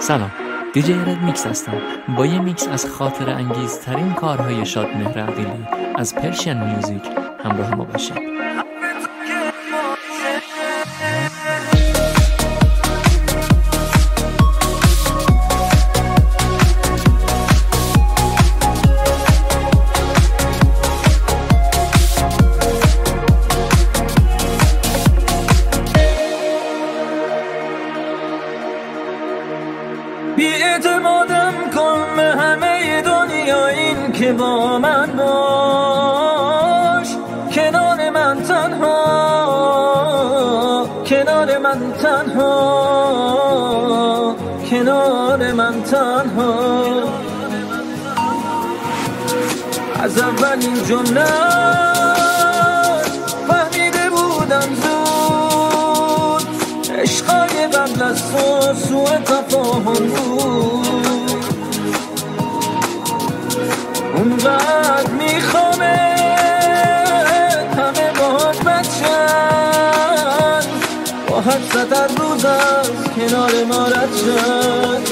سلام، دیجی رد میکس هستم با یه میکس از خاطر انگیزترین کارهای شادمهر عقیلی از پرشین میوزیک. همراه ما باشید. بی‌اعتمادم کن به همه دنیا، این که با من باش، کنار من تنها، کنار من تنها، کنار من تنها. از اولین جمله فهمیده بودم زود، عشقای قبل از تو سوء تفاهم بود. اونقدر میخوامه همه باهات بچن، با 800 روز از کنار ما رد شد.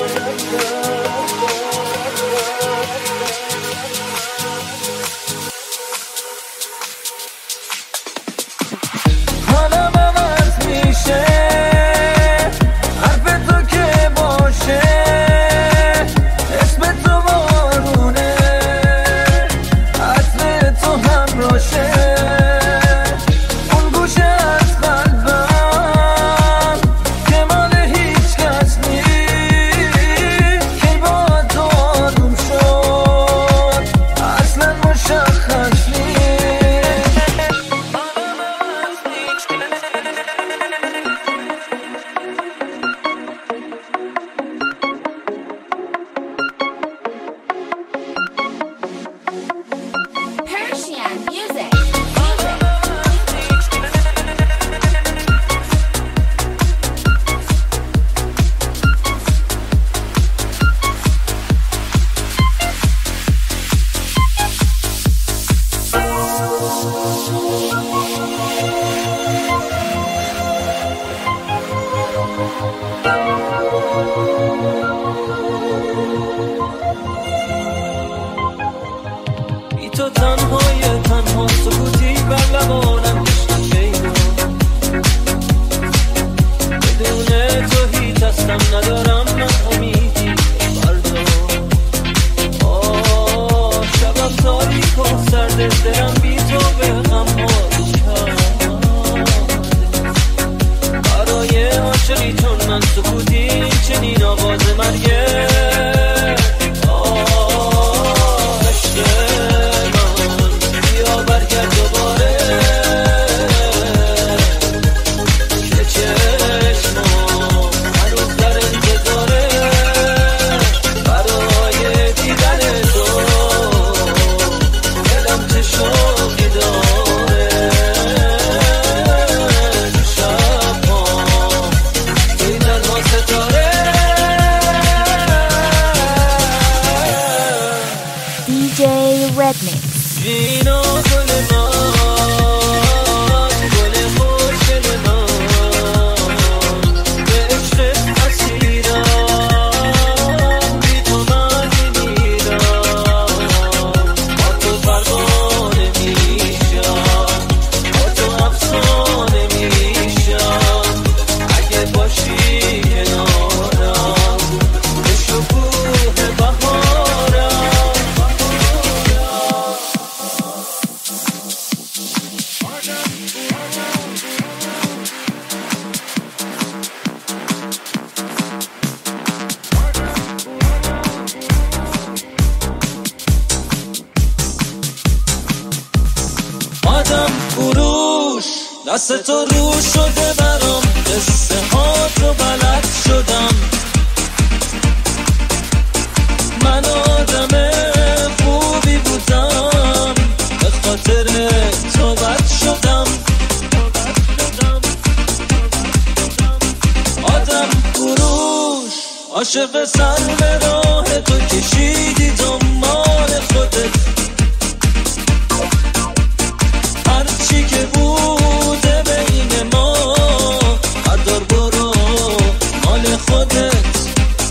بی تو تنها سکوتی بر لبانم شیدا، بدون تو هیچ هستم ندارم من امیدی فردا. شبم تاریک و سرد، دلم بی تو به غم حال کرد. برای عاشقی چون من سکوتی چنین آواز مرگه. دست تو رو شده برام، قصه ها تو بلد شدم. من آدم خوبی بودم، به خاطر تو بد شدم. آدم فروش عاشق سر به راه تو کشیدی دنبال خودت. هرچی که بوده بین ما بردار برو مال خودت.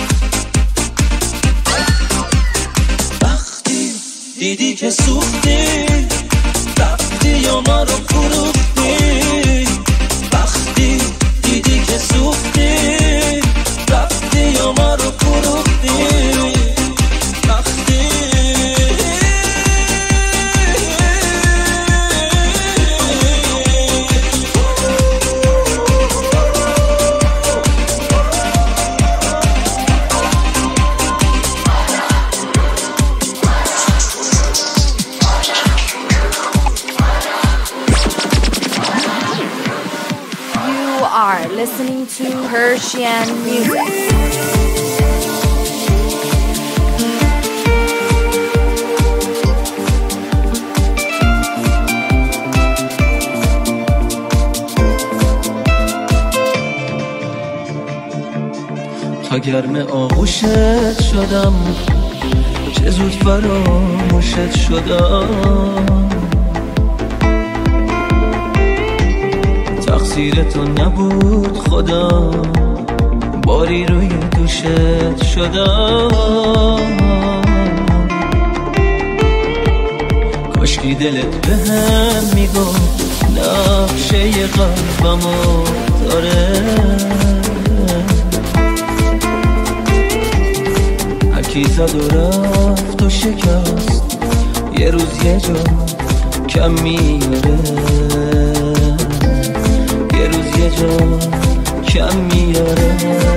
دیدی که سوختی رفتی یا ما رو فروختی وقتی دیدی که سوختی رفتی یا ما رو فروختی وقتی are listening to Persian music. تا گرم آغوشت شدم چه زود فراموشت شدم تقصیر تو نبود خدا باری روی دوشت شدم کاشکی دلت به هم میگفت نقشه قلبمو داره هرکی زد و رفت و شکست یه روز یه جا کم میاره یه روز یه جا کم میاره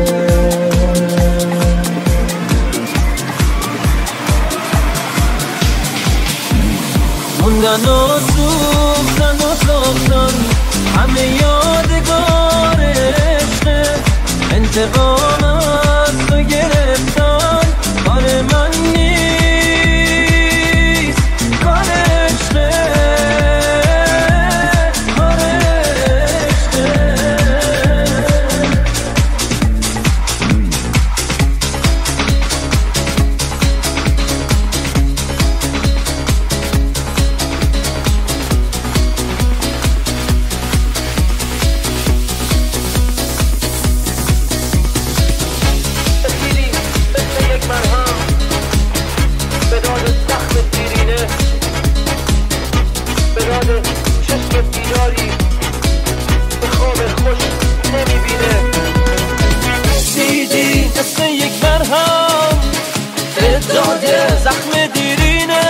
موندن و سوختن و ساختن همه یادگار عشقه انتقام از تو گرفتن کار من نیست کار عشقه کار عشقه زخم دیرینه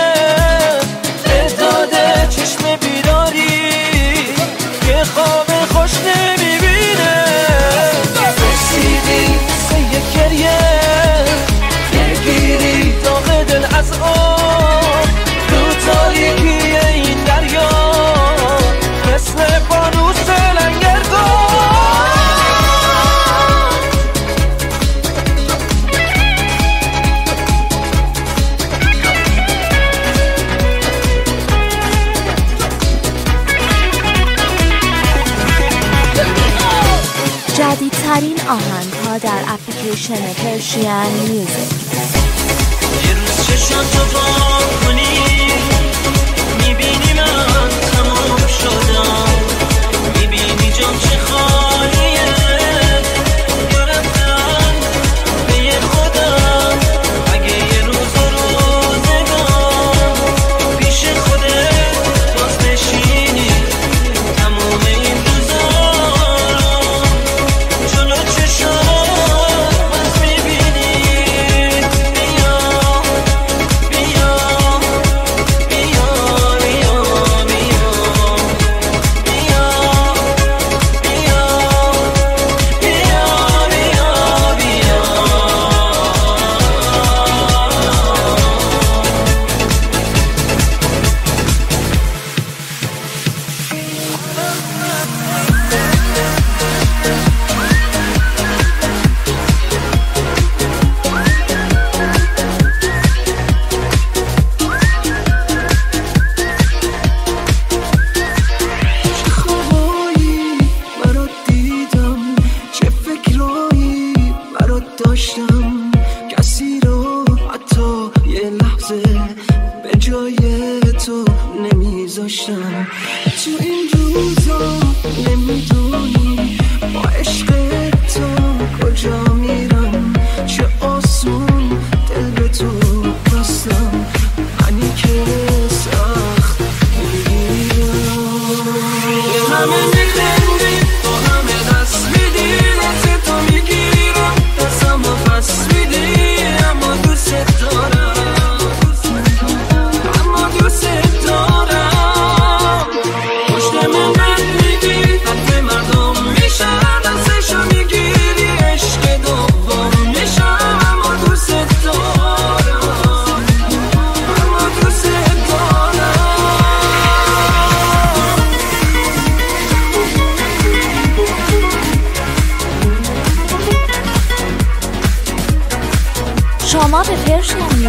اعداده چشم بیداری که خواب خوش نمیبینه رسیدی سه یک گریه بگیری داغ دل از آب رو تاریکی این دریا مثل فانوس لنگرگاه جدیدترین آهنگ‌ها در اپلیکیشن پرشین میوزیک. یه روز چشم تو باز کنی میبینی من تمام شدم میبینی جام چه خالیه گرفتم به یه خودم اگه یه روز روزگار پیش خودت باز نشینی تمام این روزا جلو چشم باز میبینی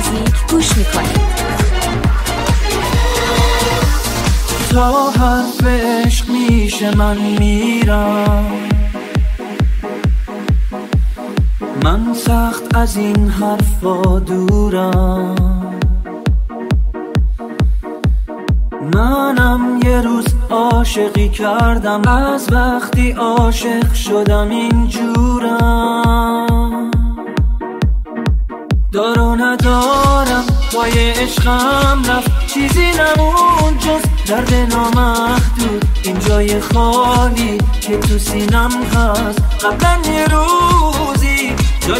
میوزیک گوش میکنید. تا حرف عشق میشه من میرم، من سخت از این حرفا دورم. منم یه روز عاشقی کردم، از وقتی عاشق شدم اینجورم. دار و ندارم پای عشقم رفت، چیزی نمون جز درد نامحدود. این جای خالی که تو سینم هست، قبلا یه روزی جای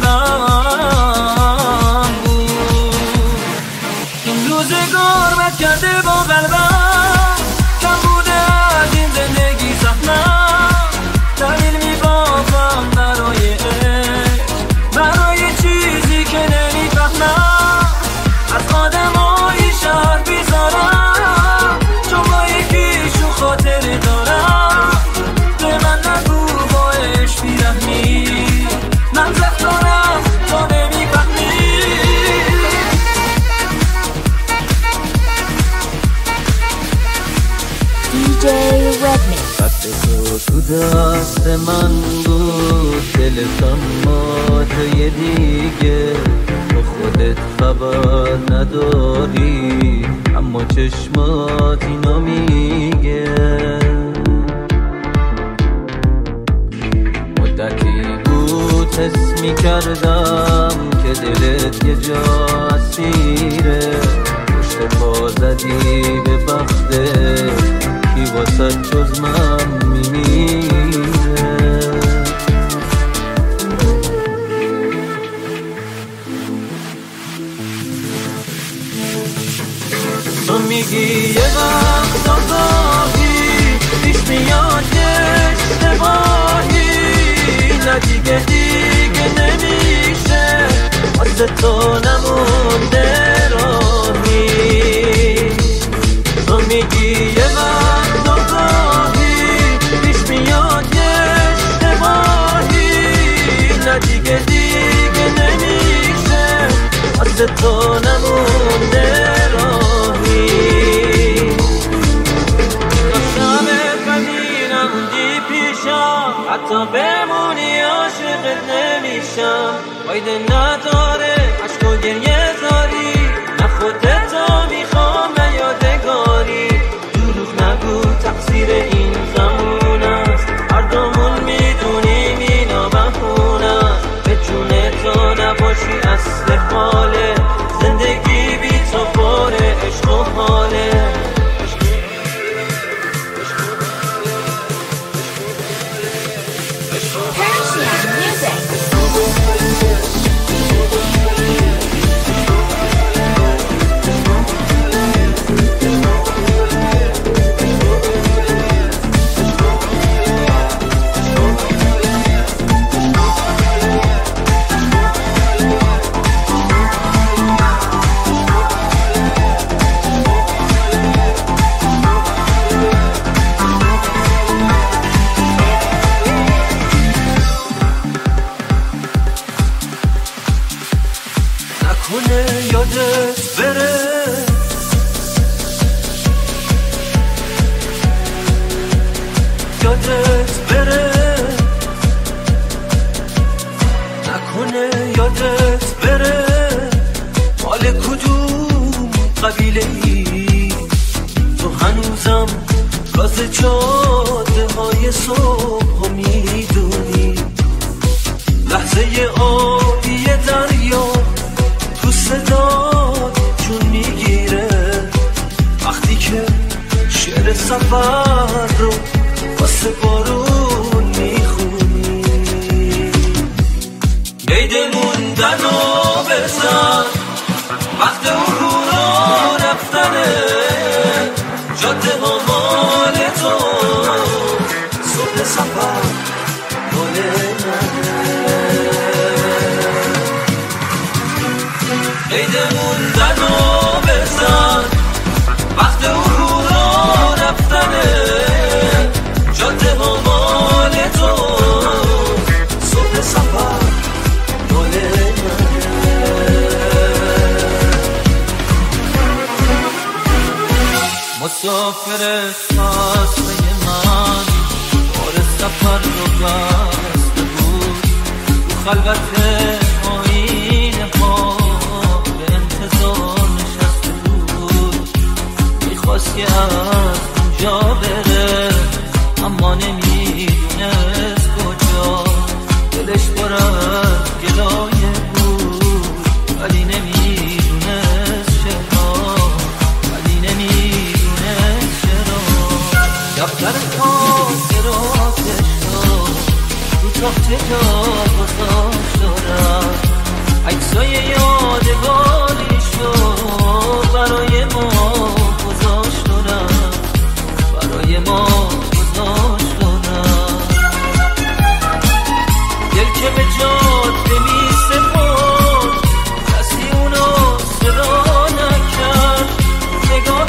قلبم بود. این روزگار بد کرده با قلبم، کم بوده از این زندگی زحمت. دلیل میبافم برای عشق، برای چیزی که نمیفهمم. از آدمای شهر بیزارم، چون با یکیشون خاطره دارم. به من نگو با عشق بیرحمی، من زخم دارم تو نمیفهمی. DJ Redmix. خط تو دست من بود، دلتم ما جای دیگه. با خودت خبر نداری، اما چشمات اینو میگه. مدتی بود حس میکردم که دلت یه جا اسیره. پشت پا زدی به بختت، کی واسه جز من میمیره. تو میگی یه وقت آگاهی پیش میاد که اشتباهی، نه دیگه نمیشه، واسه تو نمونده راهی. تو میگی یه وقت آگاهی پیش میاد که اشتباهی، نه دیگه نمیشه، واسه تو نمونده راهی. داشتمت بدینم دی پیشم، حتی بمونی عاشقت نمیشم. فایده نداره عشق و گریه زاری، نه خودتو میخوام نه یادگاری. دروغ نگو تقصیر این زمان است، هر دومون میدونیم اینا بهونه است. به جون تو نباشی اصل حاله، زندگی بی تو پر عشق و حاله. نکنه یادت بره، یادت بره. نکنه یادت بره، مال کدوم قبیله ای. تو هنوزم راز جاده های صبح میدونی. لحظه آبی دریا تو صدات جون میگیره، وقتی که شعر سفر رو واسه بارون میخونی. عید موندن رو بزن، وقت عبور و رفتنه. جاده ها مال تو، صبح سفر مال منه. عید موندن رو بزن، وقت عبور و رفتنه. جاده ها مال تو، صبح سفر مال منه. مسافر فاصله من بار سفر رو بسته بود تو خلوت آینه ها به انتظار نشسته بود میخواست که از اونجا بره اما نمیدونست کجا دلش پر از گلایه بود ولی نمیدونست چرا دفتر خاطراتش رو تخته جا گذاشت دارم عکسای یادگاریشو برای ما گذاشت دارم برای ما گذاشت دارم دل که به جاده میسپرد کسی اونو صدا نکرد نگاه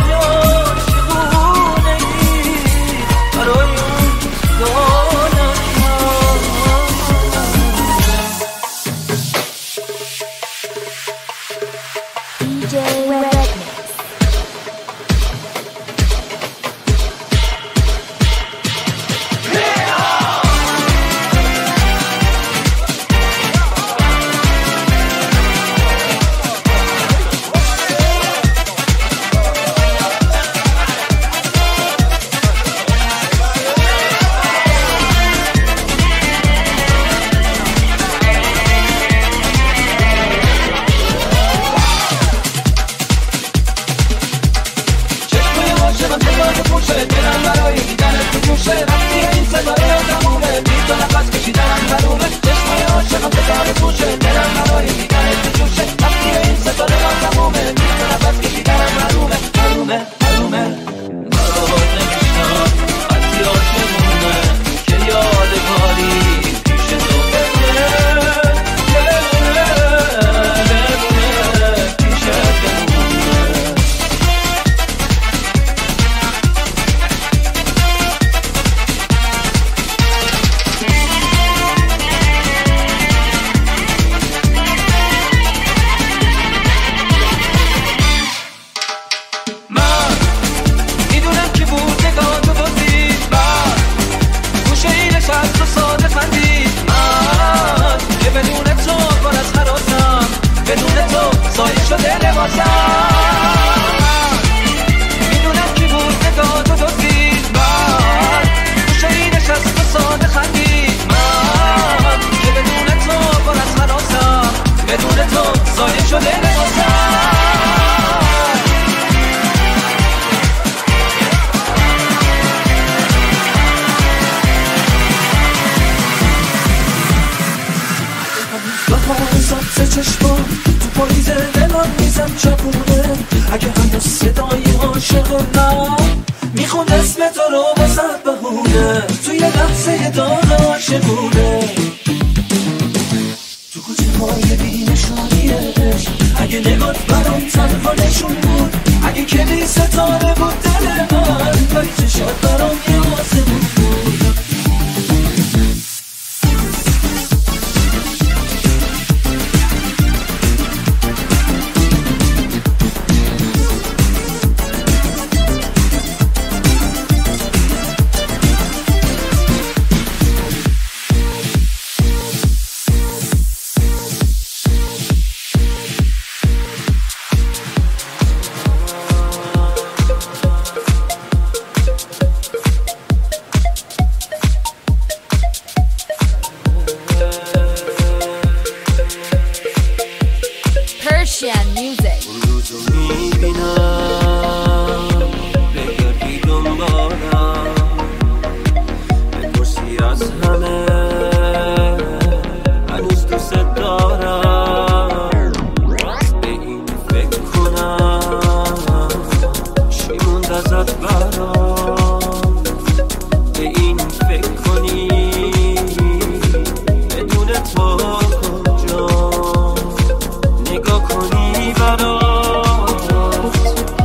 نگاه کنی برات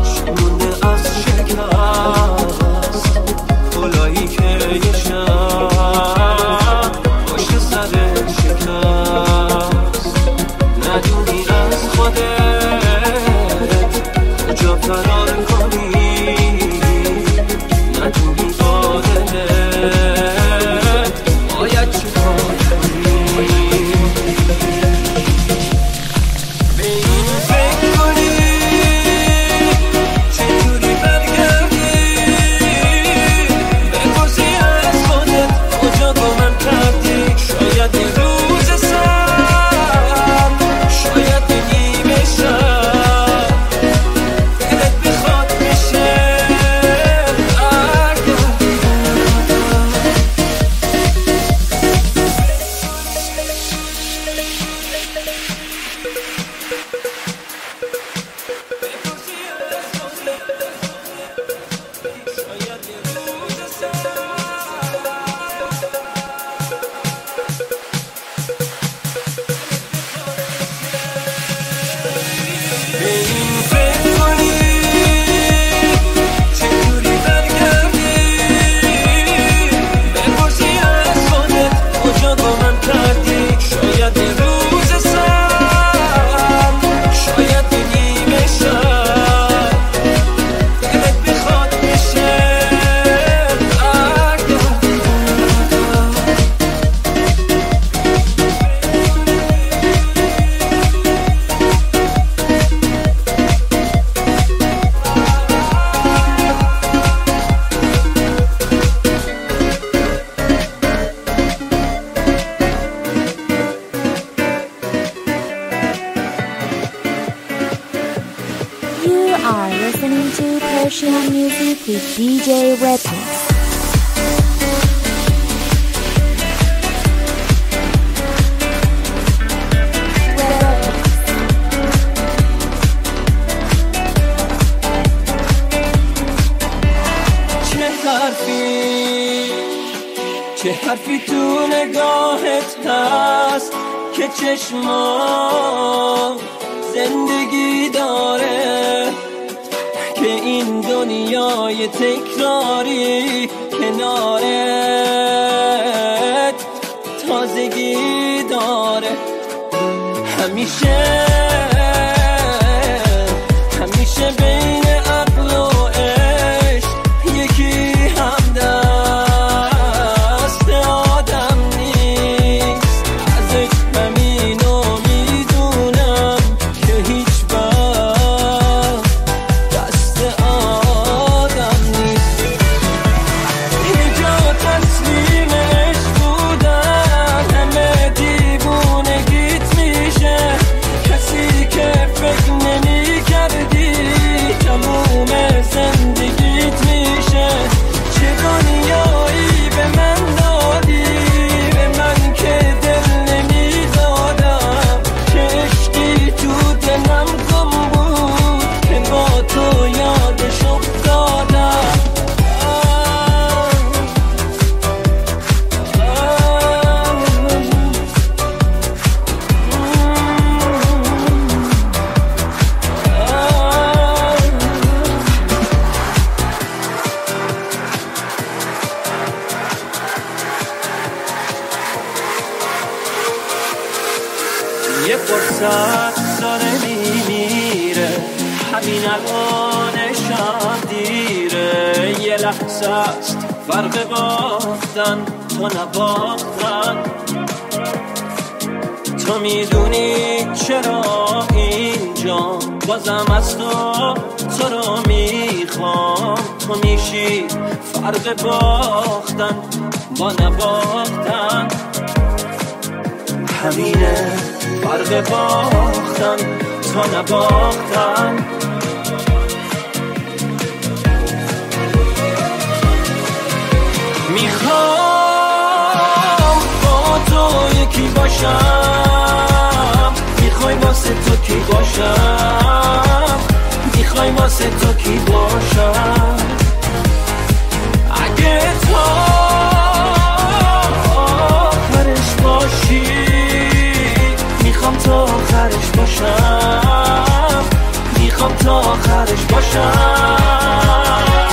این فکر کنی چطوری برگردی، بپرسی از خودت کجا با من کردی. شاید روز سر، شاید نیمه شب، دلت بخواد بشه are listening to Persian music with DJ Redmix. چه حرفی تو نگاهت هست که چشما زندگی داره، که این دنیای تکراری کنارت تازگی داره. همیشه بین عقل و عشق یکی همدست آدم نیست. ازش همینو میدونم که هیچ وقت دست آدم نیست. یه جا تسلیمش بودن همه دیوونگیت میشه، کسی که فکر نمی کردی تموم زندگیت میشه. چه دنیایی به من دادی، به من که دل نمیدادم، چه عشقی تو دلم گم بود که با تو یادش افتادم. یه فرصت داره میمیره، همین الانشم دیره. یه لحظه است فرق باختن تا نباختن. تو میدونی چرا اینجا بازم از تو رو میخوام. تو میشی فرق باختن با نباختن. همینه فرق باختن تا نباختن. میخوام با تو یکی باشم، میخوای واسه تو کی باشم، میخوای واسه تو کی باشم. اگه تو آخرش باشی میخوام تا آخرش باشم، میخوام تا آخرش باشم.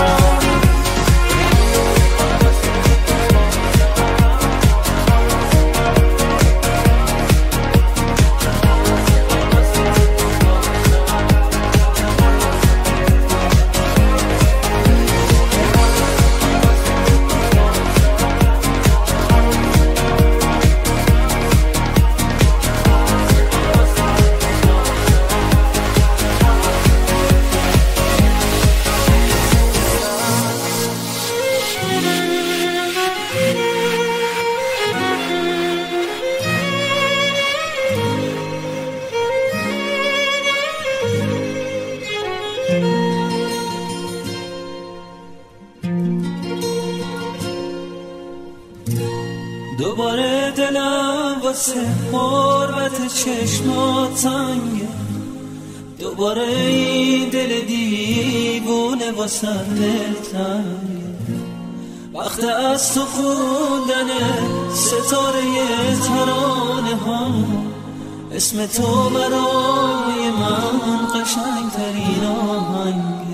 دوباره دلم واسه حرمت چشمات تنگه، دوباره این دل دیوونه واسه دلتنگه. وقت از تو خوندن ستاره ترانه ها، اسم تو برای من قشنگترین آهنگه.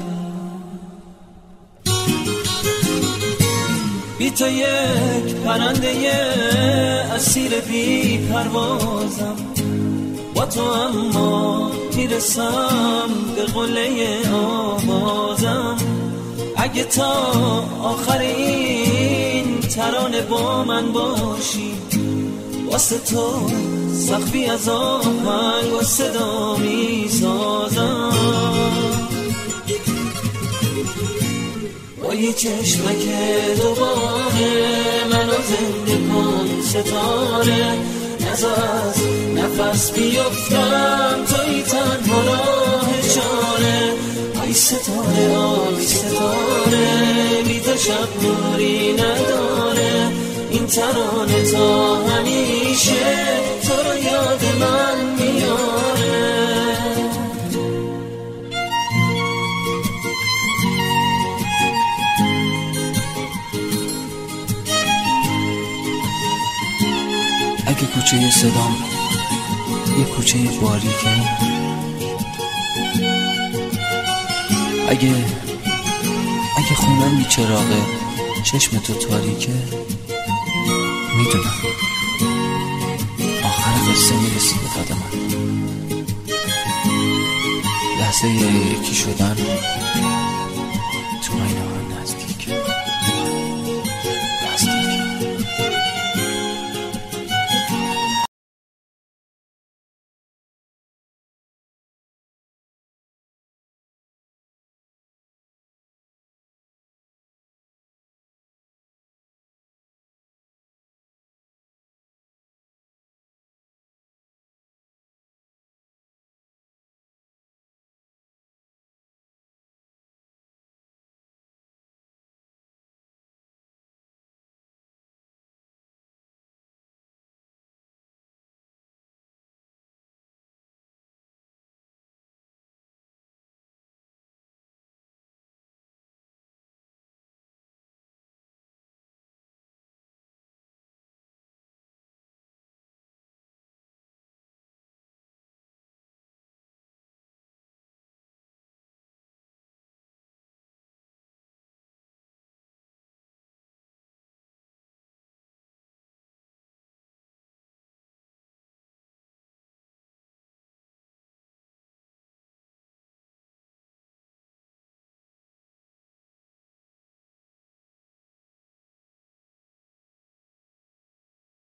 بی تو یک پرنده اسیر بی پروازم، با تو اما میرسم به قله آوازم. اگه تا آخر این ترانه با من باشی، واسه تو سقفی از آهنگ و صدا میسازم. با یه چشمک دوباره منو زنده کن ستاره، نذار از نفس بیفتم توی تنها راه چاره. آی ستاره آی ستاره، بی تو شب نوری نداره. این ترانه تا همیشه تو رو یاد من میاره. اگه کوچه صدام یه کوچه باریکه، اگه خونم بی چراغه چشم تو تاریکه، میدونم آخر قصه میرسی به قدم من. لحظه یکی شدن